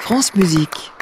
France Musique.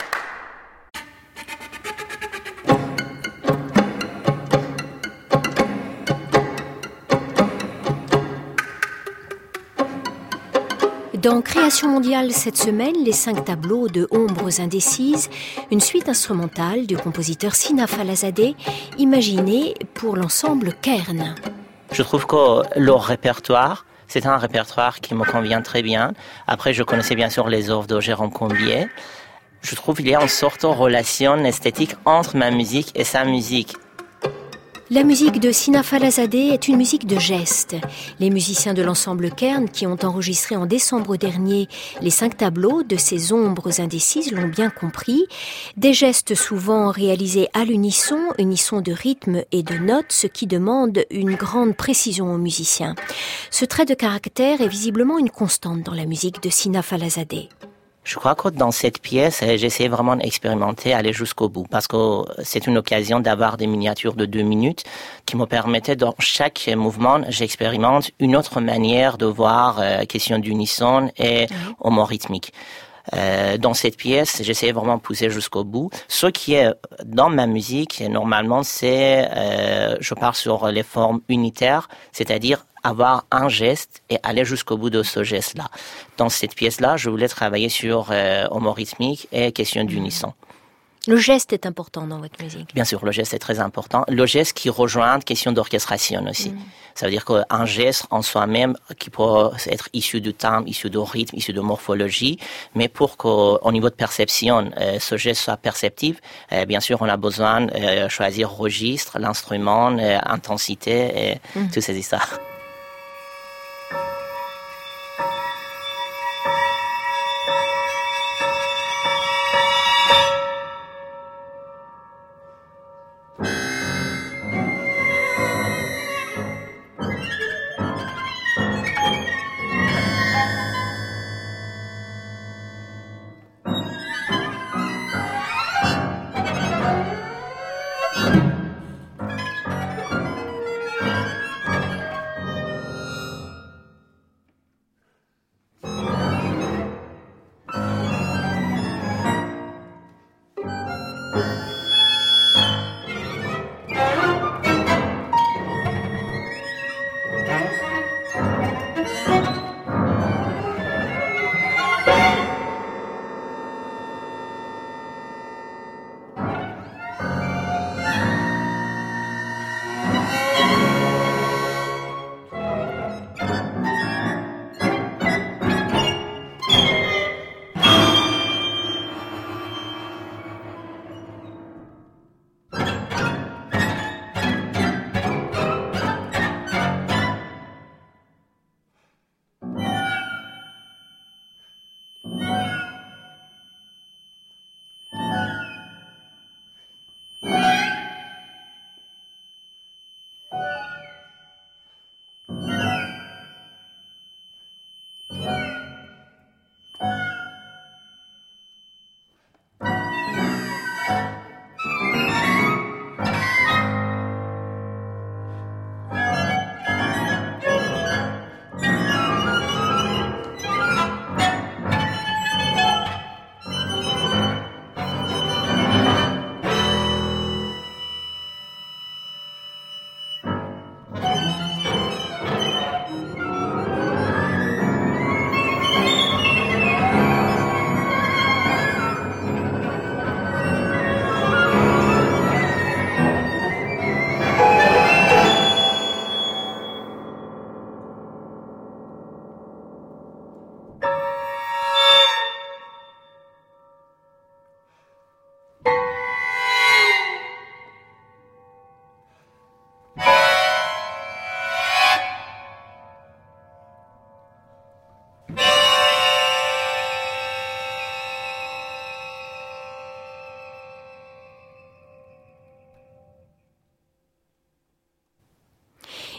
Dans Création mondiale cette semaine, les 5 tableaux de Ombres indécises, une suite instrumentale du compositeur Sina Falazadeh, imaginée pour l'ensemble Kern. Je trouve que leur répertoire, c'est un répertoire qui me convient très bien. Après, je connaissais bien sûr les œuvres de Jérôme Combier. Je trouve qu'il y a une sorte de relation esthétique entre ma musique et sa musique. La musique de Sina Falazadeh est une musique de geste. Les musiciens de l'ensemble Kern, qui ont enregistré en décembre dernier les 5 tableaux de ces Ombres indécises, l'ont bien compris. Des gestes souvent réalisés à l'unisson, unisson de rythme et de notes, ce qui demande une grande précision aux musiciens. Ce trait de caractère est visiblement une constante dans la musique de Sina Falazadeh. Je crois que dans cette pièce, j'essayais vraiment d'expérimenter, aller jusqu'au bout, parce que c'est une occasion d'avoir des miniatures de 2 minutes qui me permettaient, dans chaque mouvement, j'expérimente une autre manière de voir question d'unisson et homo-rythmique. Dans cette pièce, j'essayais vraiment de pousser jusqu'au bout. Ce qui est dans ma musique, normalement, c'est, je pars sur les formes unitaires, c'est-à-dire avoir un geste et aller jusqu'au bout de ce geste-là. Dans cette pièce-là, je voulais travailler sur homo-rythmique et question d'unisson. Le geste est important dans votre musique. Bien sûr, le geste est très important. Le geste qui rejoint la question d'orchestration aussi. Ça veut dire qu'un geste en soi-même qui peut être issu du temps, issu du rythme, issu de morphologie, mais pour qu'au niveau de perception, ce geste soit perceptible, bien sûr, on a besoin de choisir registre, l'instrument, intensité et toutes ces histoires.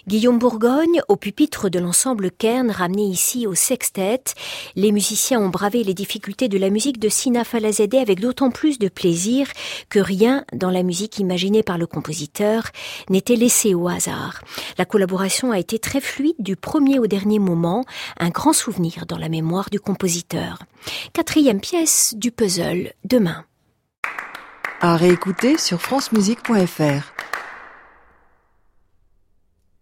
Guillaume Bourgogne, au pupitre de l'ensemble Kern, ramené ici au sextet. Les musiciens ont bravé les difficultés de la musique de Sina Falazadeh avec d'autant plus de plaisir que rien dans la musique imaginée par le compositeur n'était laissé au hasard. La collaboration a été très fluide du premier au dernier moment, un grand souvenir dans la mémoire du compositeur. 4e pièce du puzzle, demain. À réécouter sur francemusique.fr.